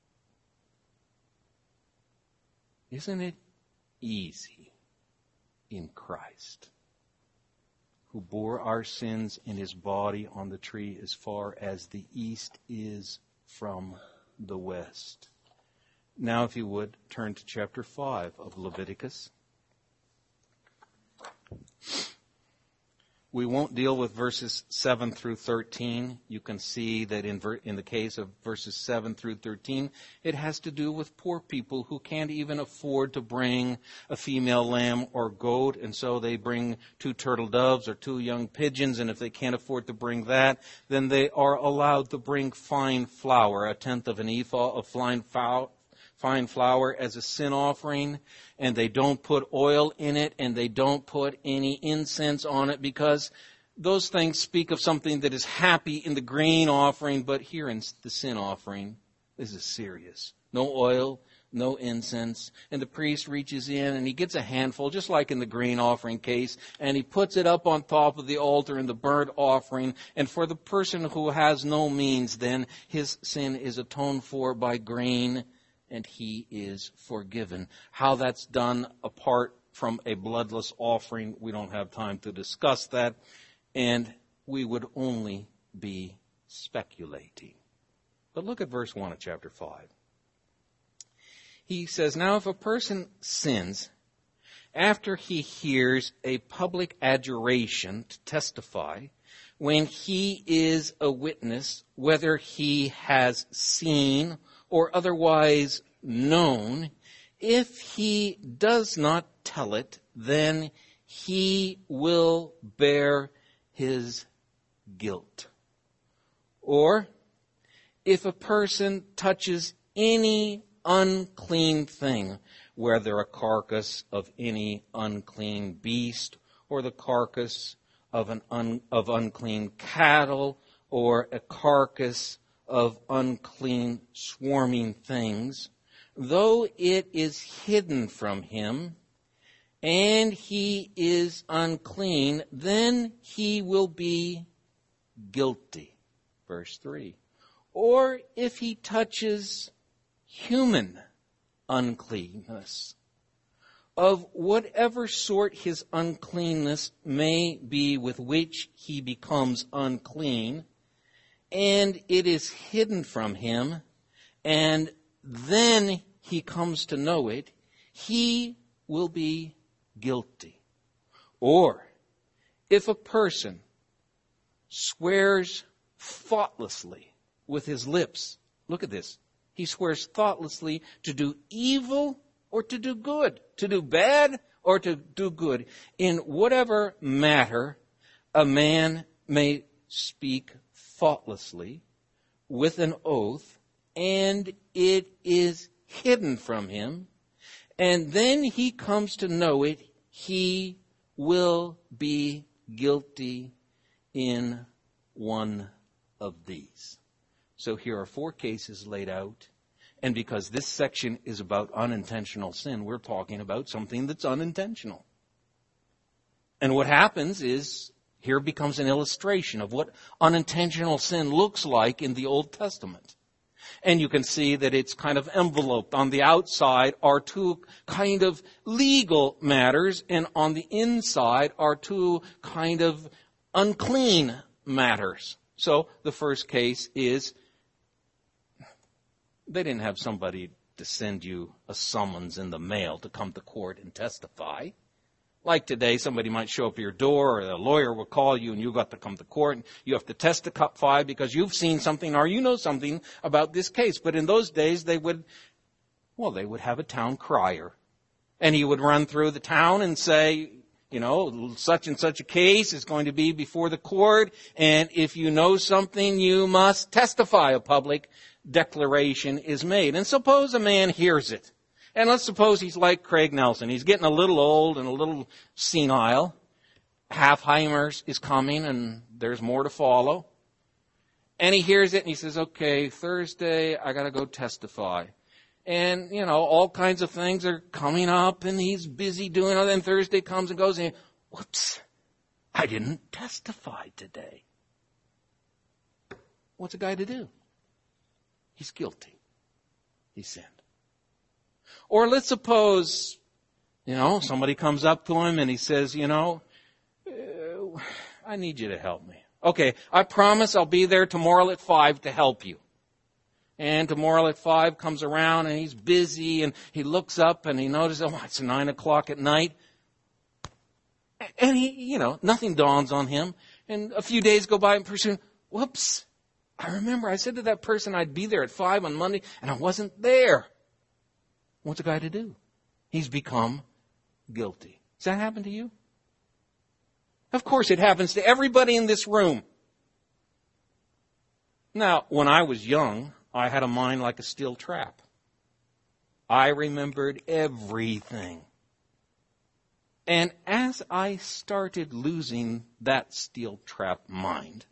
Isn't it easy in Christ, who bore our sins in his body on the tree as far as the east is from the west? Now, if you would, turn to chapter five of Leviticus. We won't deal with verses seven through thirteen. You can see that in, ver- in the case of verses seven through thirteen, it has to do with poor people who can't even afford to bring a female lamb or goat, and so they bring two turtle doves or two young pigeons, and if they can't afford to bring that, then they are allowed to bring fine flour, a tenth of an ephah of fine flour, fine flour as a sin offering, and they don't put oil in it, and they don't put any incense on it, because those things speak of something that is happy in the grain offering, but here in the sin offering, this is serious. No oil, no incense, and the priest reaches in and he gets a handful, just like in the grain offering case, and he puts it up on top of the altar in the burnt offering, and for the person who has no means, then his sin is atoned for by grain, and he is forgiven. How that's done apart from a bloodless offering, we don't have time to discuss that, and we would only be speculating. But look at verse one of chapter five. He says, now if a person sins after he hears a public adjuration to testify, when he is a witness, whether he has seen or otherwise known, if he does not tell it, then he will bear his guilt. Or, if a person touches any unclean thing, whether a carcass of any unclean beast, or the carcass of an un, of unclean cattle, or a carcass of unclean swarming things, though it is hidden from him, and he is unclean, then he will be guilty. Verse three. Or if he touches human uncleanness, of whatever sort his uncleanness may be with which he becomes unclean, and it is hidden from him, and then he comes to know it, he will be guilty. Or, if a person swears thoughtlessly with his lips, look at this, he swears thoughtlessly to do evil or to do good, to do bad or to do good. In whatever matter a man may speak thoughtlessly with an oath, and it is hidden from him, and then he comes to know it, he will be guilty in one of these. So here are four cases laid out, and because this section is about unintentional sin, we're talking about something that's unintentional. And what happens is, here becomes an illustration of what unintentional sin looks like in the Old Testament. And you can see that it's kind of enveloped. On the outside are two kind of legal matters, and on the inside are two kind of unclean matters. So the first case is, they didn't have somebody to send you a summons in the mail to come to court and testify. Like today, somebody might show up at your door, or a lawyer will call you, and you've got to come to court, and you have to testify because you've seen something or you know something about this case. But in those days, they would, well, they would have a town crier. And he would run through the town and say, you know, such and such a case is going to be before the court, and if you know something, you must testify. A public declaration is made. And suppose a man hears it. And let's suppose he's like Craig Nelson. He's getting a little old and a little senile. Alzheimer's is coming, and there's more to follow. And he hears it, and he says, okay, Thursday, I got to go testify. And, you know, all kinds of things are coming up, and he's busy doing it. And Thursday comes and goes, and whoops, I didn't testify today. What's a guy to do? He's guilty. He sinned. Or let's suppose, you know, somebody comes up to him and he says, you know, uh, I need you to help me. Okay, I promise I'll be there tomorrow at five to help you. And tomorrow at five comes around and he's busy and he looks up and he notices, oh, it's nine o'clock at night. And he, you know, nothing dawns on him. And a few days go by and person, whoops, I remember I said to that person I'd be there at five on Monday and I wasn't there. What's a guy to do? He's become guilty. Does that happen to you? Of course it happens to everybody in this room. Now, when I was young, I had a mind like a steel trap. I remembered everything. And as I started losing that steel trap mind,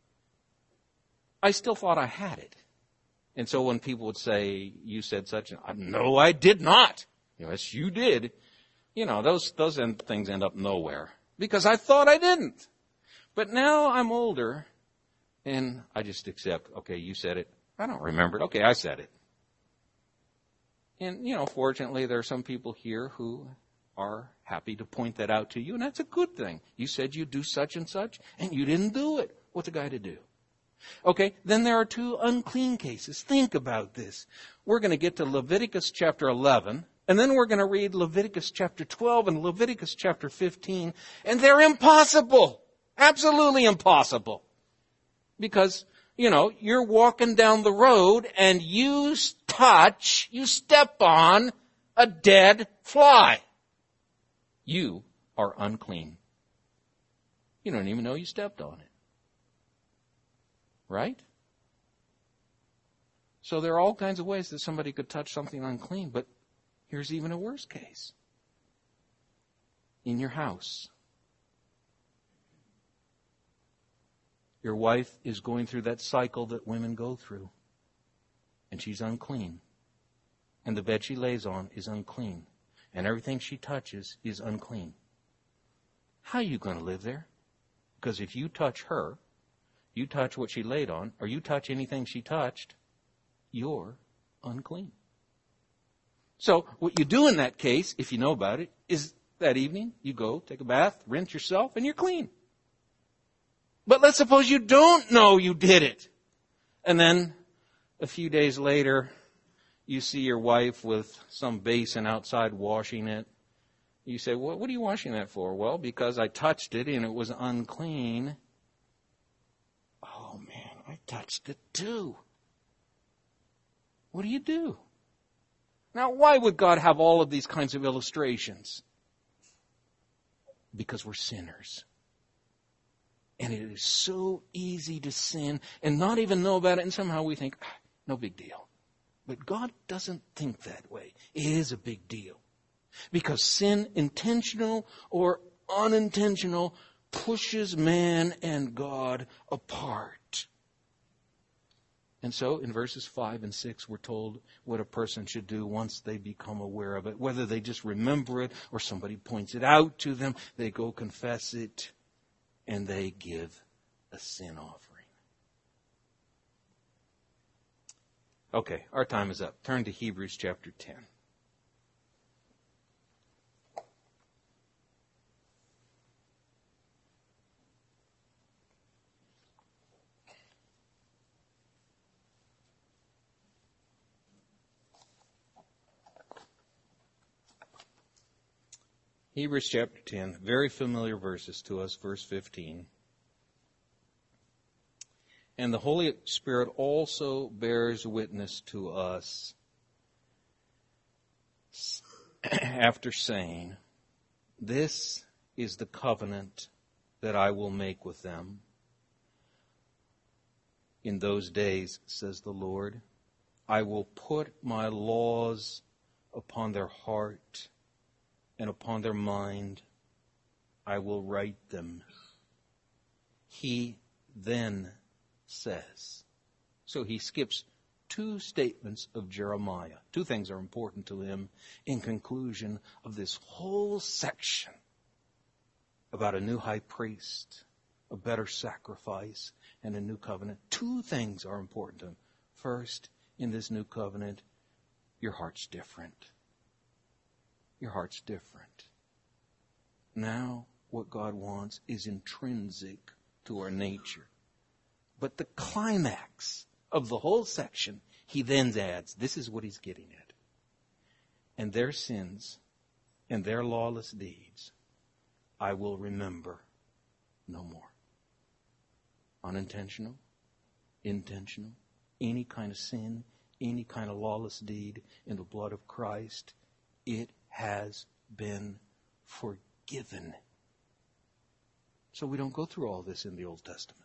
I still thought I had it. And so when people would say, you said such, and no, I did not. Yes, you did. You know, those, those end, things end up nowhere because I thought I didn't. But now I'm older and I just accept, okay, you said it. I don't remember it. Okay, I said it. And, you know, fortunately, there are some people here who are happy to point that out to you, and that's a good thing. You said you'd do such and such, and you didn't do it. What's a guy to do? Okay, then there are two unclean cases. Think about this. We're going to get to Leviticus chapter eleven, and then we're going to read Leviticus chapter twelve and Leviticus chapter fifteen, and they're impossible. Absolutely impossible. Because, you know, you're walking down the road and you touch, you step on a dead fly. You are unclean. You don't even know you stepped on it. Right? So there are all kinds of ways that somebody could touch something unclean, but here's even a worse case. In your house. Your wife is going through that cycle that women go through. And she's unclean. And the bed she lays on is unclean. And everything she touches is unclean. How are you going to live there? Because if you touch her, you touch what she laid on, or you touch anything she touched, you're unclean. So what you do in that case, if you know about it, is that evening you go, take a bath, rinse yourself, and you're clean. But let's suppose you don't know you did it. And then a few days later, you see your wife with some basin outside washing it. You say, well, what are you washing that for? Well, because I touched it and it was unclean. Oh, man, I touched it too. What do you do? Now, why would God have all of these kinds of illustrations? Because we're sinners. And it is so easy to sin and not even know about it. And somehow we think, ah, no big deal. But God doesn't think that way. It is a big deal. Because sin, intentional or unintentional, pushes man and God apart. And so in verses five and six, we're told what a person should do once they become aware of it. Whether they just remember it or somebody points it out to them, they go confess it and they give a sin offering. Okay, our time is up. Turn to Hebrews chapter ten. Hebrews chapter ten, very familiar verses to us, verse fifteen. And the Holy Spirit also bears witness to us after saying, this is the covenant that I will make with them. In those days, says the Lord, I will put my laws upon their heart and upon their mind. I will write them. He then says. So he skips two statements of Jeremiah. Two things are important to him in conclusion of this whole section about a new high priest, a better sacrifice, and a new covenant. Two things are important to him. First, in this new covenant, your heart's different. Your heart's different. Now, what God wants is intrinsic to our nature. But the climax of the whole section, he then adds, this is what he's getting at. And their sins and their lawless deeds I will remember no more. Unintentional, intentional, any kind of sin, any kind of lawless deed in the blood of Christ, it has been forgiven. So we don't go through all this in the Old Testament.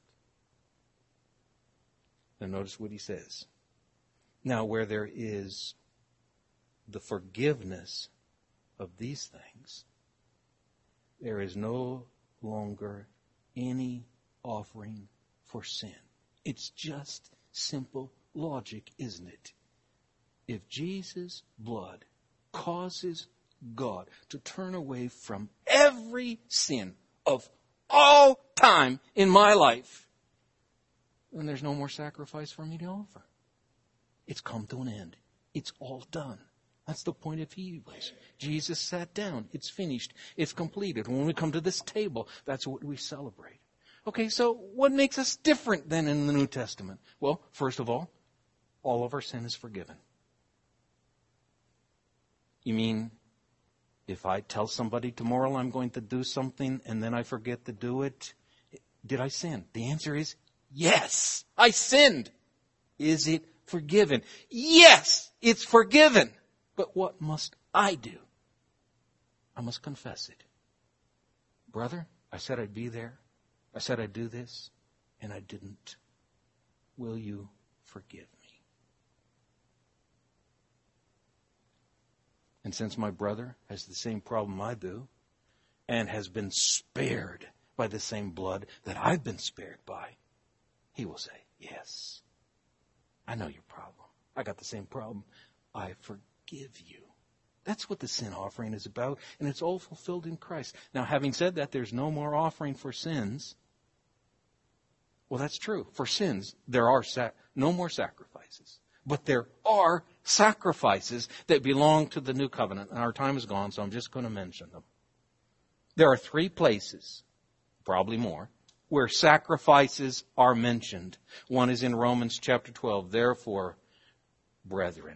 Now notice what he says. Now where there is the forgiveness of these things, there is no longer any offering for sin. It's just simple logic, isn't it? If Jesus' blood causes God to turn away from every sin of all time in my life, then there's no more sacrifice for me to offer. It's come to an end. It's all done. That's the point of Hebrews. Jesus sat down. It's finished. It's completed. When we come to this table, that's what we celebrate. Okay, so what makes us different than in the New Testament? Well, first of all, all of our sin is forgiven. You mean if I tell somebody tomorrow I'm going to do something and then I forget to do it, did I sin? The answer is yes, I sinned. Is it forgiven? Yes, it's forgiven. But what must I do? I must confess it. Brother, I said I'd be there. I said I'd do this, and I didn't. Will you forgive me? And since my brother has the same problem I do, and has been spared by the same blood that I've been spared by, he will say, yes, I know your problem. I got the same problem. I forgive you. That's what the sin offering is about, and it's all fulfilled in Christ. Now, having said that, there's no more offering for sins. Well, that's true. For sins, there are sac- no more sacrifices. But there are sacrifices that belong to the new covenant. And our time is gone, so I'm just going to mention them. There are three places, probably more, where sacrifices are mentioned. One is in Romans chapter twelve. Therefore, brethren,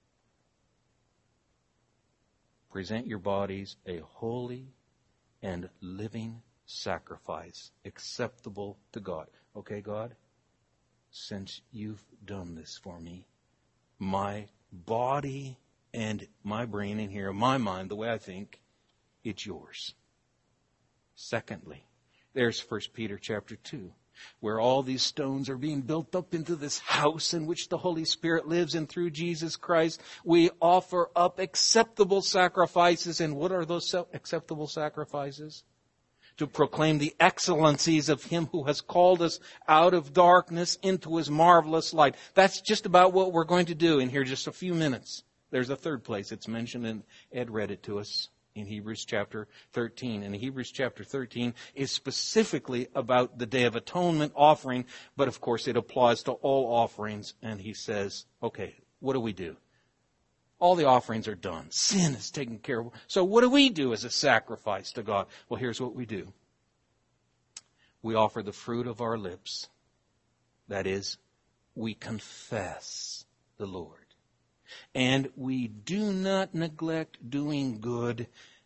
present your bodies a holy and living sacrifice, acceptable to God. Okay, God, since you've done this for me, my body and my brain in here, my mind, the way I think, it's yours. Secondly, there's First Peter chapter two, where all these stones are being built up into this house in which the Holy Spirit lives, and through Jesus Christ we offer up acceptable sacrifices. And what are those acceptable sacrifices? To proclaim the excellencies of Him who has called us out of darkness into His marvelous light. That's just about what we're going to do in here just a few minutes. There's a third place it's mentioned, and Ed read it to us in Hebrews chapter thirteen. And Hebrews chapter thirteen is specifically about the Day of Atonement offering, but of course it applies to all offerings. And he says, okay, what do we do? All the offerings are done. Sin is taken care of. So what do we do as a sacrifice to God? Well, here's what we do. We offer the fruit of our lips. That is, we confess the Lord. And we do not neglect doing good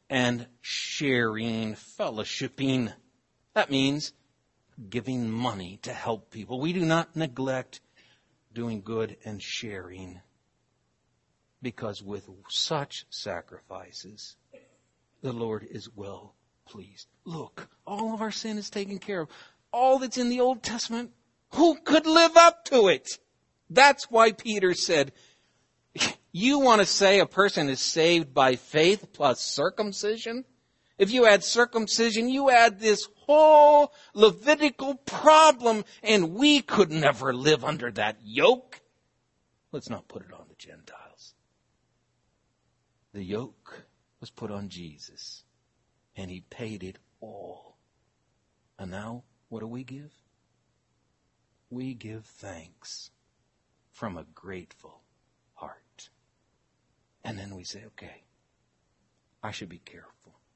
and sharing, fellowshipping. That means giving money to help people. We do not neglect doing good and sharing, because with such sacrifices, the Lord is well pleased. Look, all of our sin is taken care of. All that's in the Old Testament, who could live up to it? That's why Peter said, you want to say a person is saved by faith plus circumcision? If you add circumcision, you add this whole Levitical problem, and we could never live under that yoke. Let's not put it on the Gentiles. The yoke was put on Jesus, and he paid it all. And now, what do we give? We give thanks from a grateful heart. And then we say, okay, I should be careful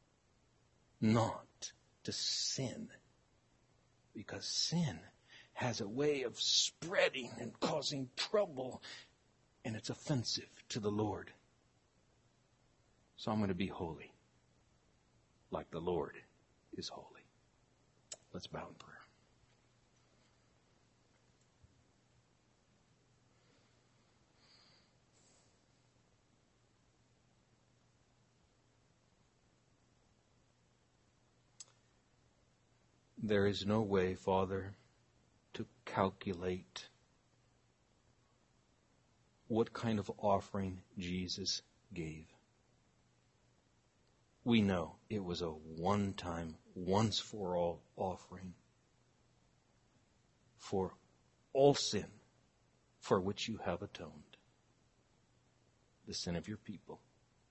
not to sin, because sin has a way of spreading and causing trouble, and it's offensive to the Lord. So I'm going to be holy, like the Lord is holy. Let's bow in prayer. There is no way, Father, to calculate what kind of offering Jesus gave. We know it was a one-time, once-for-all offering for all sin for which you have atoned, the sin of your people.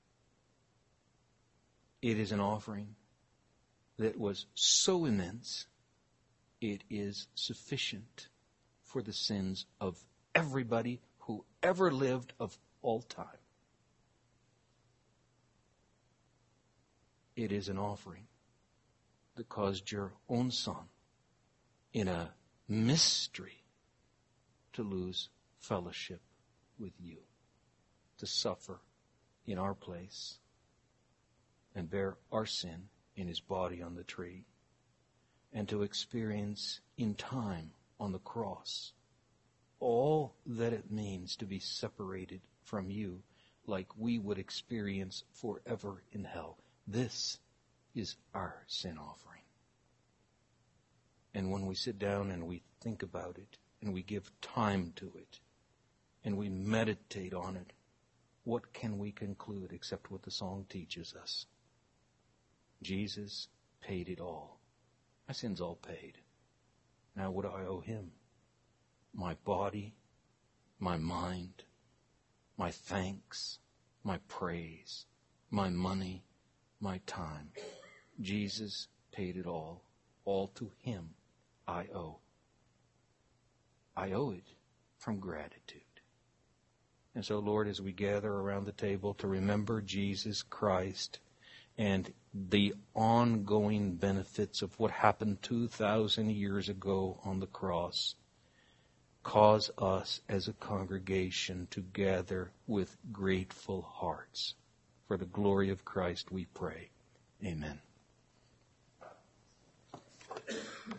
It is an offering that was so immense, it is sufficient for the sins of everybody who ever lived of all time. It is an offering that caused your own Son, in a mystery, to lose fellowship with you, to suffer in our place and bear our sin in his body on the tree, and to experience in time on the cross all that it means to be separated from you, like we would experience forever in hell. This is our sin offering. And when we sit down and we think about it, and we give time to it, and we meditate on it, what can we conclude except what the song teaches us? Jesus paid it all. My sin's all paid. Now what do I owe him? My body, my mind, my thanks, my praise, my money, my time. Jesus paid it all. All to him I owe. I owe it from gratitude. And so, Lord, as we gather around the table to remember Jesus Christ and the ongoing benefits of what happened two thousand years ago on the cross, cause us as a congregation to gather with grateful hearts. For the glory of Christ we pray. Amen.